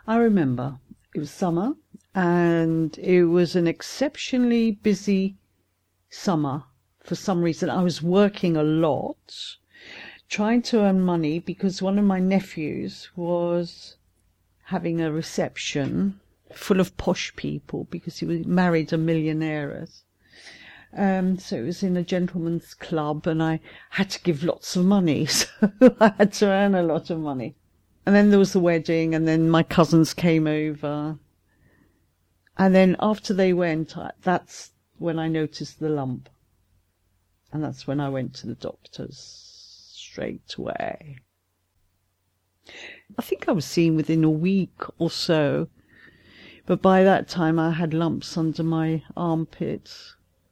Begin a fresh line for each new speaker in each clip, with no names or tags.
I remember it was summer, and it was an exceptionally busy summer. For some reason, I was working a lot, trying to earn money because one of my nephews was having a reception full of posh people because he was married a millionaires. So it was in a gentleman's club, and I had to give lots of money, so I had to earn a lot of money. And then there was the wedding, and then my cousins came over. And then after they went, that's when I noticed the lump. And that's when I went to the doctors straight away. I think I was seen within a week or so, but by that time I had lumps under my armpits.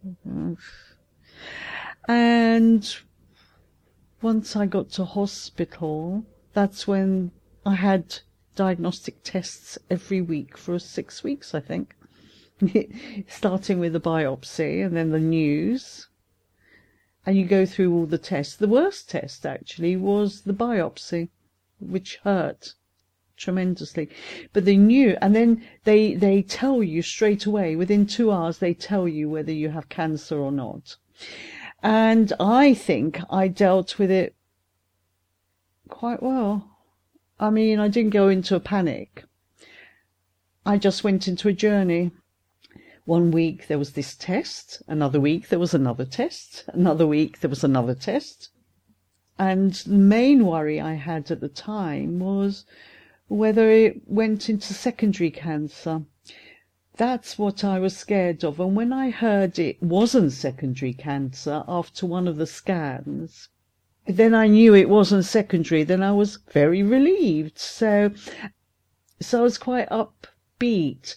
And once I got to hospital, that's when I had diagnostic tests every week for 6 weeks, I think. Starting with the biopsy and then the news. And you go through all the tests. The worst test, actually, was the biopsy, which hurt tremendously. But they knew, and then they tell you straight away, within 2 hours, they tell you whether you have cancer or not. And I think I dealt with it quite well. I mean, I didn't go into a panic. I just went into a journey. 1 week there was this test, another week there was another test, another week there was another test. And the main worry I had at the time was whether it went into secondary cancer. That's what I was scared of. And when I heard it wasn't secondary cancer after one of the scans, then I knew it wasn't secondary. Then I was very relieved. So I was quite upbeat.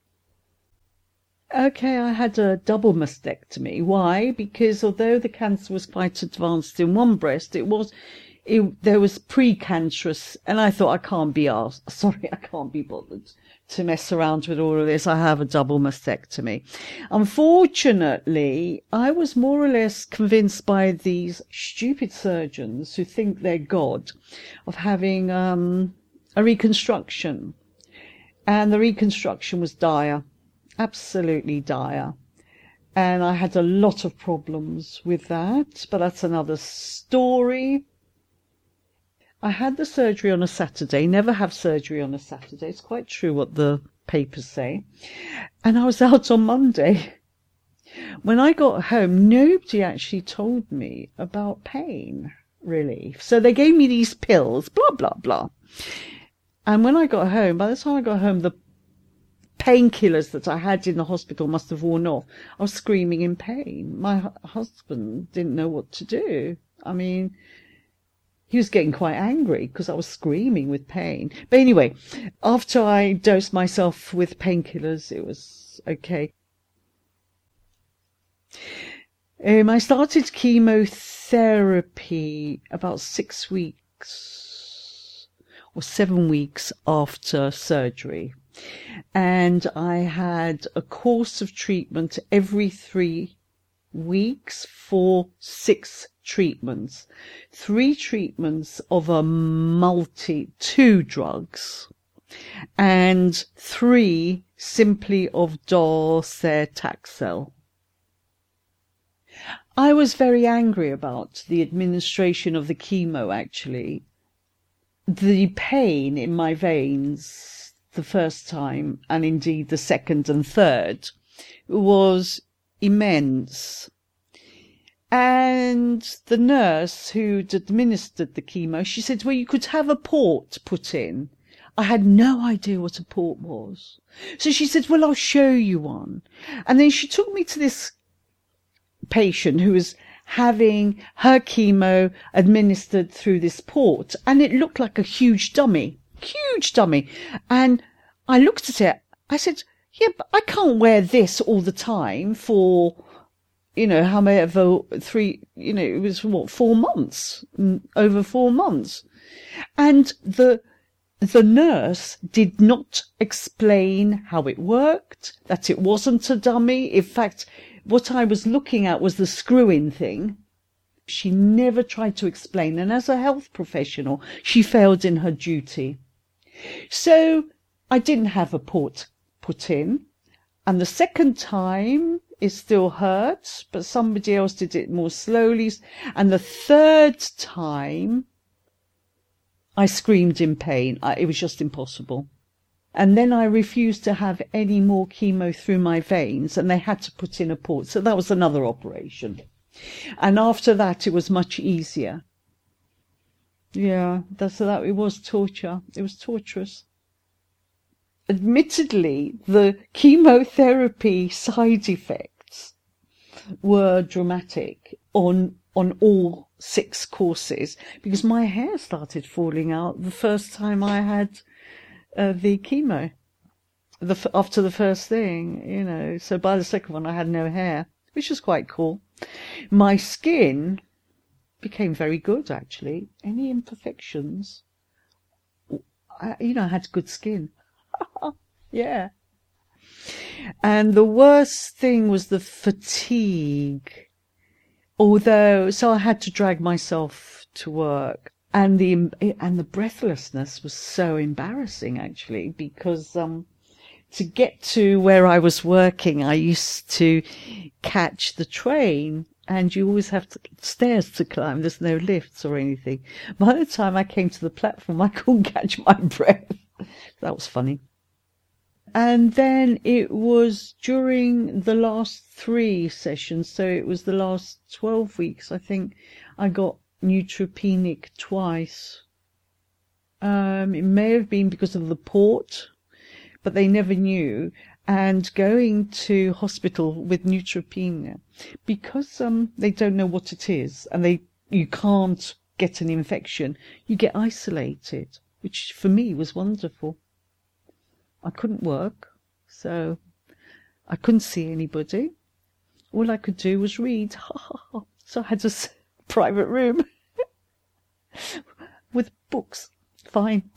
Okay, I had a double mastectomy. Why? Because although the cancer was quite advanced in one breast, there was precancerous, and I thought, I can't be bothered to mess around with all of this. I have a double mastectomy. Unfortunately, I was more or less convinced by these stupid surgeons who think they're God of having a reconstruction. And the reconstruction was dire, absolutely dire. And I had a lot of problems with that, but that's another story. I had the surgery on a Saturday. Never have surgery on a Saturday. It's quite true what the papers say. And I was out on Monday. When I got home, nobody actually told me about pain relief. So they gave me these pills, blah, blah, blah. And when I got home, by the time I got home, the painkillers that I had in the hospital must have worn off. I was screaming in pain. My husband didn't know what to do. I mean, he was getting quite angry because I was screaming with pain. But anyway, after I dosed myself with painkillers, it was okay. I started chemotherapy about 6 weeks or 7 weeks after surgery. And I had a course of treatment every 3 weeks for 6 treatments. 3 treatments of a 2 drugs, and 3 simply of docetaxel. I was very angry about the administration of the chemo, actually. The pain in my veins the first time, and indeed the second and third, was immense. And the nurse who'd administered the chemo, she said, well, you could have a port put in. I had no idea what a port was. So she said, well, I'll show you one. And then she took me to this patient who was having her chemo administered through this port. And it looked like a huge dummy. And I looked at it. I said, yeah, but I can't wear this all the time for, however, it was 4 months, over 4 months. And the nurse did not explain how it worked, that it wasn't a dummy. In fact, what I was looking at was the screw-in thing. She never tried to explain. And as a health professional, she failed in her duty. So I didn't have a port put in. And the second time, it still hurt, but somebody else did it more slowly. And the third time, I screamed in pain. It was just impossible. And then I refused to have any more chemo through my veins, and they had to put in a port. So that was another operation. And after that, it was much easier. Yeah, it was torture. It was torturous. Admittedly, the chemotherapy side effects were dramatic on all 6 courses, because my hair started falling out the first time I had the chemo. After the first thing, so by the second one I had no hair, which was quite cool. My skin became very good, actually. Any imperfections, I had good skin. Yeah. And the worst thing was the fatigue. So I had to drag myself to work, and the breathlessness was so embarrassing, actually, because to get to where I was working, I used to catch the train, and you always have stairs to climb. There's no lifts or anything. By the time I came to the platform, I couldn't catch my breath. That was funny. And then it was during the last 3 sessions, so it was the last 12 weeks, I think, I got neutropenic twice. It may have been because of the port, but they never knew. And going to hospital with neutropenia, because they don't know what it is, and you can't get an infection, you get isolated, which for me was wonderful. I couldn't work, so I couldn't see anybody. All I could do was read. So I had a private room with books. Fine.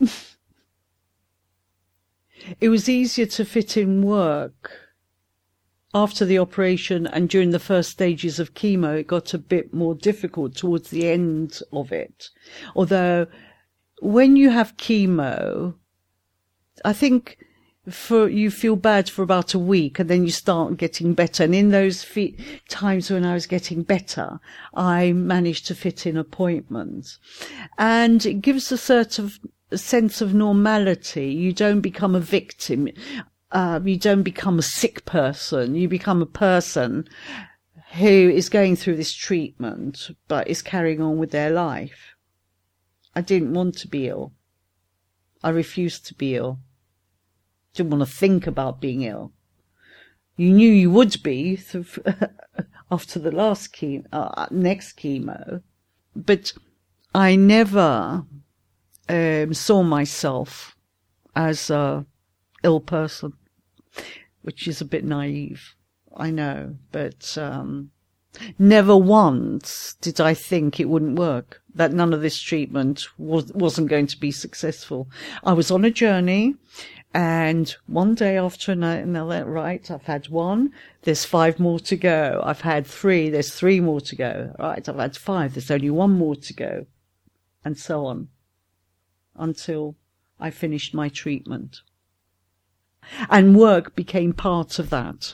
It was easier to fit in work after the operation, and during the first stages of chemo, it got a bit more difficult towards the end of it. Although, when you have chemo, I think you feel bad for about a week, and then you start getting better. And in those times when I was getting better, I managed to fit in appointments. And it gives a sense of normality. You don't become a victim. You don't become a sick person. You become a person who is going through this treatment, but is carrying on with their life. I didn't want to be ill. I refused to be ill. Didn't want to think about being ill. You knew you would be after the last next chemo, but I never saw myself as a ill person, which is a bit naive, I know, but never once did I think it wouldn't work, that none of this treatment wasn't going to be successful. I was on a journey. And one day after another, right, I've had 1, there's 5 more to go. I've had 3, there's 3 more to go. Right, I've had 5, there's only 1 more to go. And so on. Until I finished my treatment. And work became part of that.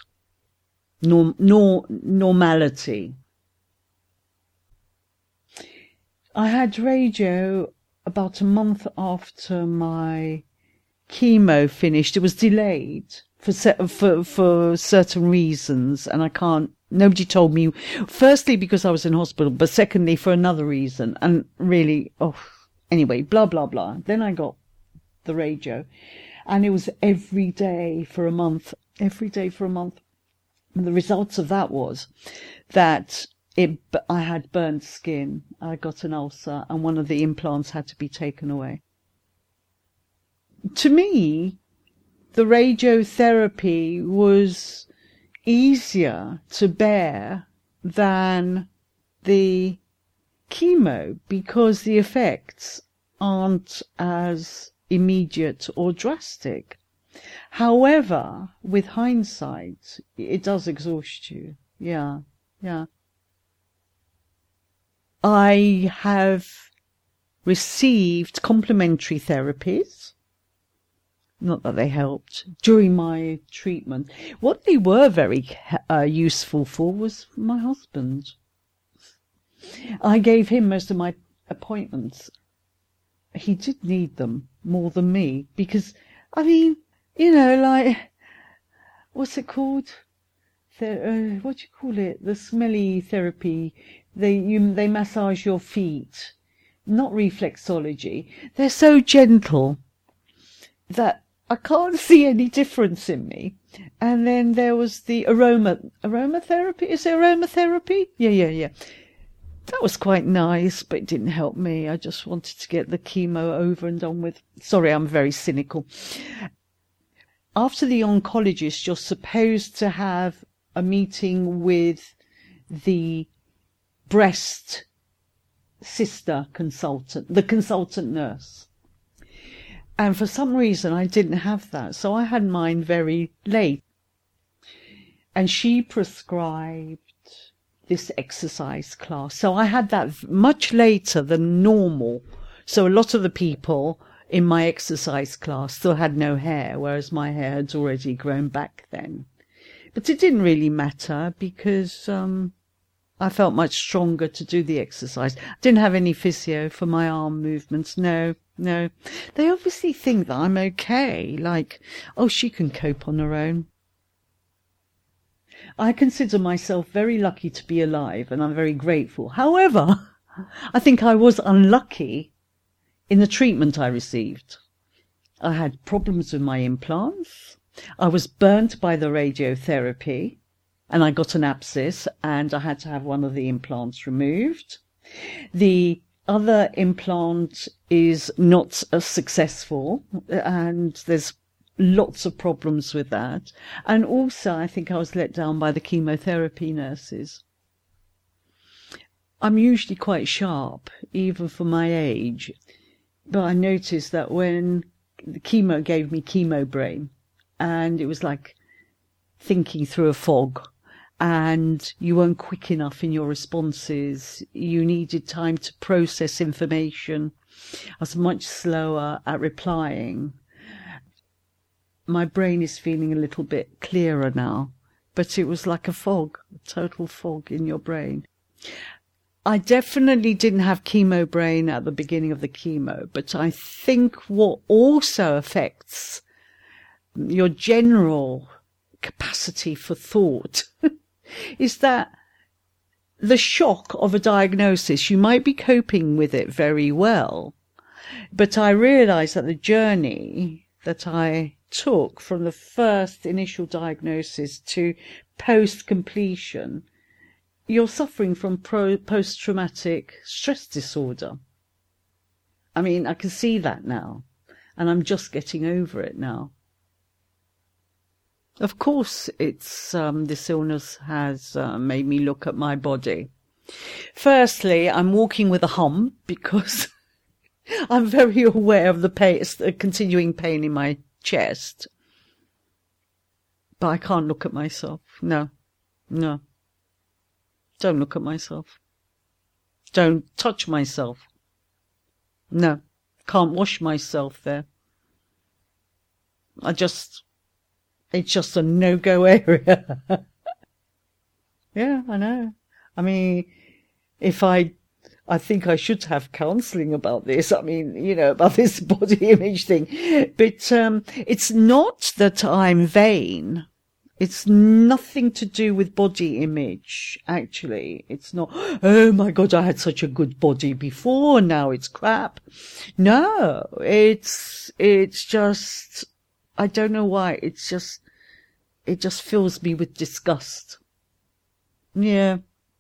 Normality. I had radio about a month after my chemo finished. It was delayed for certain reasons, and nobody told me, firstly because I was in hospital, but secondly for another reason, and really, anyway, blah blah blah. Then I got the radio, and it was every day for a month. And the results of that was that I had burnt skin, I got an ulcer, and one of the implants had to be taken away. To me, the radiotherapy was easier to bear than the chemo, because the effects aren't as immediate or drastic. However, with hindsight, it does exhaust you. Yeah. I have received complementary therapies, Not that they helped during my treatment. What they were very useful for was my husband. I gave him most of my appointments. He did need them more than me because, I mean, you know, like, what's it called? What do you call it? The smelly therapy. They massage your feet. Not reflexology. They're so gentle that I can't see any difference in me. And then there was the aromatherapy. Is it aromatherapy? Yeah. That was quite nice, but it didn't help me. I just wanted to get the chemo over and done with. Sorry, I'm very cynical. After the oncologist, you're supposed to have a meeting with the breast sister consultant, the consultant nurse. And for some reason, I didn't have that. So I had mine very late. And she prescribed this exercise class. So I had that much later than normal. So a lot of the people in my exercise class still had no hair, whereas my hair had already grown back then. But it didn't really matter because I felt much stronger to do the exercise. I didn't have any physio for my arm movements. No. They obviously think that I'm okay. Like, oh, she can cope on her own. I consider myself very lucky to be alive, and I'm very grateful. However, I think I was unlucky in the treatment I received. I had problems with my implants. I was burnt by the radiotherapy, and I got an abscess, and I had to have one of the implants removed. The other implant is not as successful, and there's lots of problems with that. And also, I think I was let down by the chemotherapy nurses. I'm usually quite sharp, even for my age. But I noticed that when the chemo gave me chemo brain, and it was like thinking through a fog, and you weren't quick enough in your responses. You needed time to process information. I was much slower at replying. My brain is feeling a little bit clearer now, but it was like a fog, a total fog in your brain. I definitely didn't have chemo brain at the beginning of the chemo, but I think what also affects your general capacity for thought is that the shock of a diagnosis, you might be coping with it very well, but I realized that the journey that I took from the first initial diagnosis to post-completion, you're suffering from post-traumatic stress disorder. I mean, I can see that now, and I'm just getting over it now. Of course, it's this illness has made me look at my body. Firstly, I'm walking with a hump because I'm very aware of the pain, the continuing pain in my chest. But I can't look at myself. No. Don't look at myself. Don't touch myself. No. Can't wash myself there. It's just a no-go area. Yeah, I know. I mean, I think I should have counselling about this. I mean, you know, about this body image thing. But it's not that I'm vain. It's nothing to do with body image, actually. It's not, oh my God, I had such a good body before, now it's crap. No, it's just, I don't know why, it just fills me with disgust. Yeah.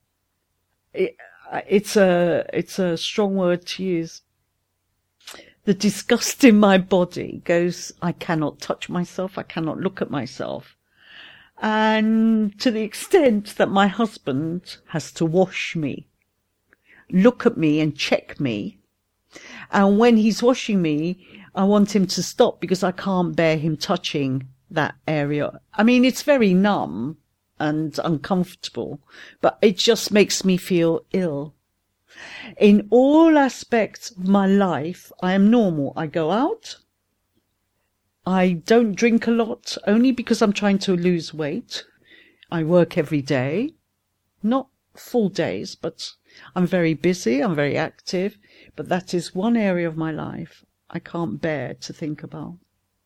It's a strong word to use. The disgust in my body goes, I cannot touch myself, I cannot look at myself. And to the extent that my husband has to wash me, look at me and check me. And when he's washing me, I want him to stop because I can't bear him touching that area. I mean, it's very numb and uncomfortable, but it just makes me feel ill. In all aspects of my life, I am normal. I go out, I don't drink a lot, only because I'm trying to lose weight. I work every day, not full days, but I'm very busy, I'm very active, but that is one area of my life I can't bear to think about.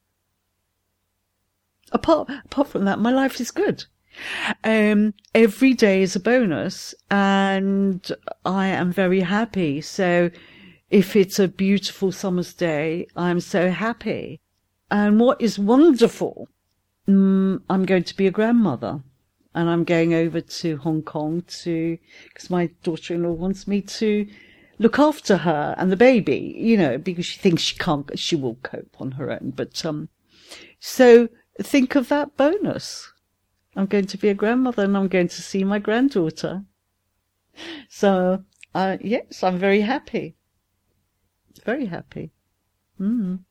Apart from that, my life is good. Every day is a bonus, and I am very happy. So if it's a beautiful summer's day, I'm so happy. And what is wonderful, I'm going to be a grandmother, and I'm going over to Hong Kong because my daughter-in-law wants me to look after her and the baby, because she thinks she will cope on her own. But, so think of that bonus. I'm going to be a grandmother, and I'm going to see my granddaughter. So, yes, I'm very happy. Very happy.